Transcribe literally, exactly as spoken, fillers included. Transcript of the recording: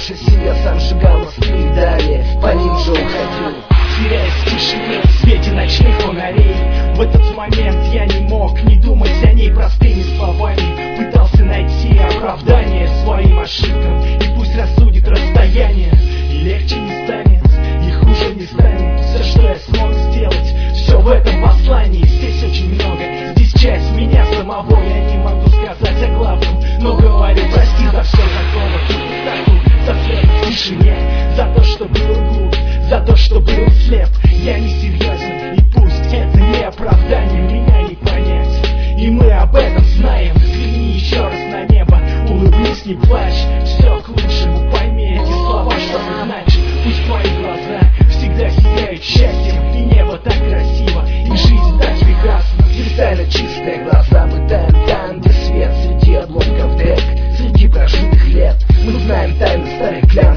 нашей семье сам сжигал мосты и далее по ним же уходил. Теряясь в тишине, в свете ночных фонарей, в этот момент я не мог не думать о ней простыми словами. Пытался найти оправдание своим ошибкам, и пусть рассудит расстояние, и легче не станет, и хуже не станет. Все, что я смог сделать, все в этом послании. Здесь очень много, здесь часть меня самого. Я не могу сказать о главном, но говорю прости за все такого, пустоту, за свет в тишине, за то, что был глуп, за то, что был слеп. Я не серьезен, и пусть это не оправдание, меня не понять, и мы об этом знаем. Взгляни еще раз на небо, улыбнись, не плачь, все к лучшему, пойми эти слова, что значит. Пусть мои глаза всегда сияют счастьем, и небо так красиво, и жизнь так прекрасна. Кристально чистые глаза, мы таем там, где свет, среди обломков дек, среди прожитых лет. Мы знаем тайны старых клятв,